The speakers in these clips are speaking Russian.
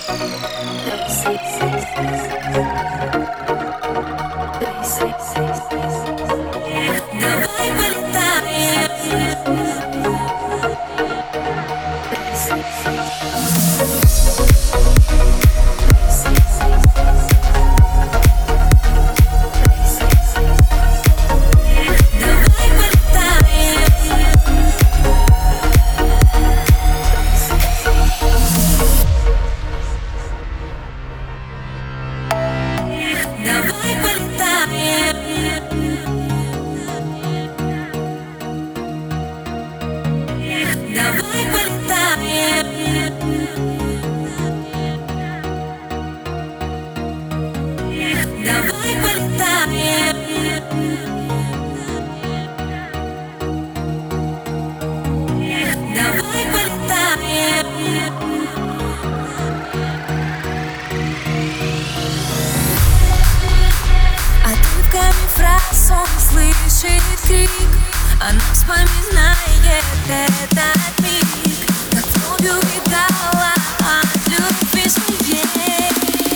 Она вспоминает этот миг, как кровью убегала от любви своей.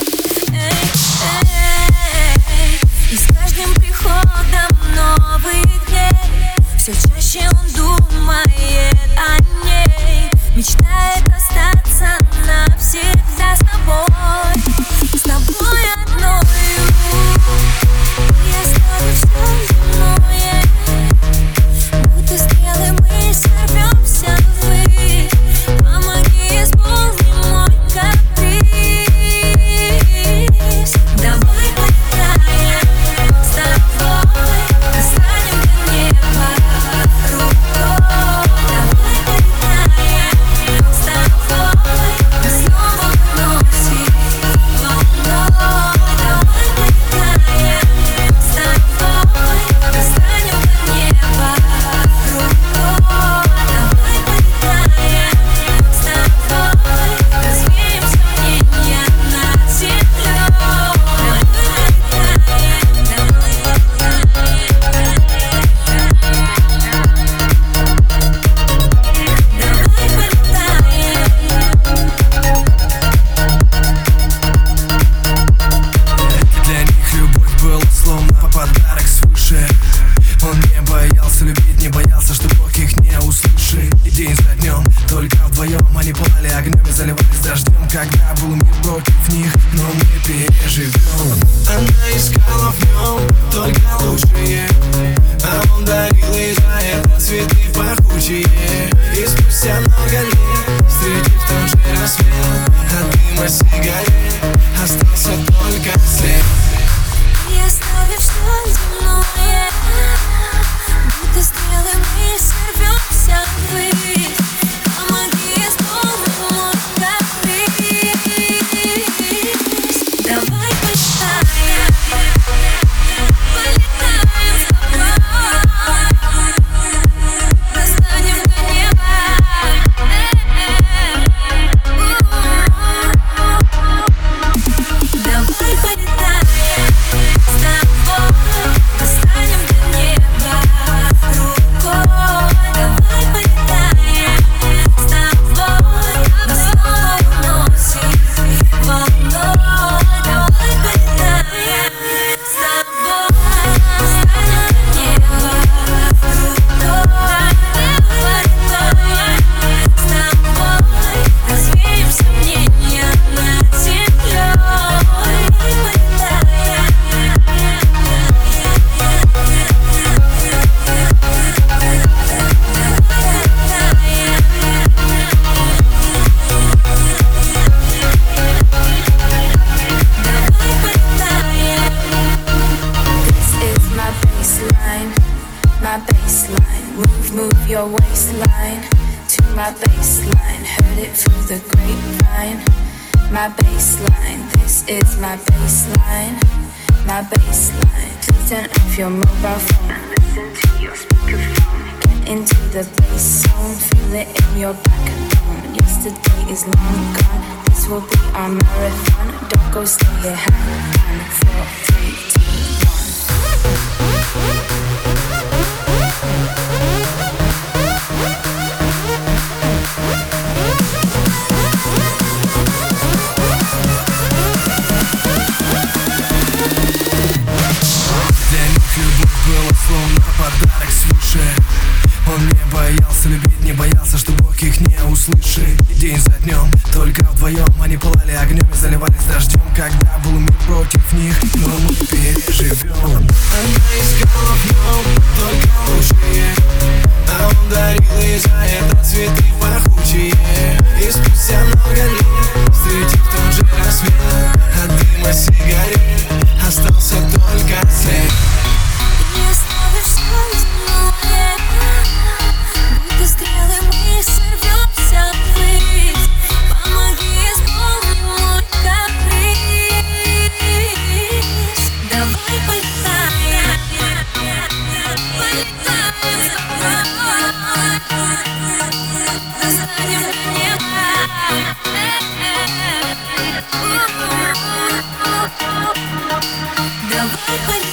И с каждым приходом новых дней все чаще он думает о ней, мечтает остаться навсегда с тобой одною. Я оставлю все земное, будто стрелы мы сорвемся ввысь. Помоги, исполни мой каприз. Давай полетаем с тобой, достанем до неба рукой. Давай полетаем с тобой, мы снова уносим волной. Давай полетаем с тобой, достанем до неба рукой. Давай полетаем с тобой, развеем сомнения над землей. Давай полетаем, давай Для них любовь была словно подарок свыше. Он не боялся любить, не боялся, что Бог их не услышит. И день за днем, только вдвоем они пылали огнем и заливались дождем. Когда был мир против них, но мы переживем. Она искала в нем только лучшее, а он дарил ей за это цветы пахучие. И спустя много лет, встретив тот же рассвет, от дыма сигарет остался только след. Я оставлю все земное, будто стрелы мы сорвемся ввысь. Помоги, исполни мой каприз. Давай полетаем, полетаем с тобой, достанем до неба. Давай полетаем с тобой, достанем до неба рукой. Давай полетаем с тобой, мы снова уносим волной. Давай полетаем с тобой, достанем до неба рукой. Давай полетаем с тобой, развеем сомнения над землей. My baseline, move your waistline to my baseline, heard it through the grapevine. My baseline, this is my baseline, my baseline. Please turn off your mobile phone, listen to your speakerphone. Get into the bass zone, feel it in your backbone. Yesterday is long gone, this will be our marathon. Don't go, stay here, hang on. 4, 3, 2, 1. Только вдвоем они пылали огнем и заливались дождем, когда был мир против них, но мы переживем. Она искала в нем только лучшее, а он дарил ей за это цветы пахучие. И спустя много лет, встретив тот же рассвет, от дыма сигарет остался только след. И оставив все земное, будто стрелы мы сорвемся ввысь. Помоги исполнить мой каприз. Давай полетаем, достанем до неба. Давай полетаем.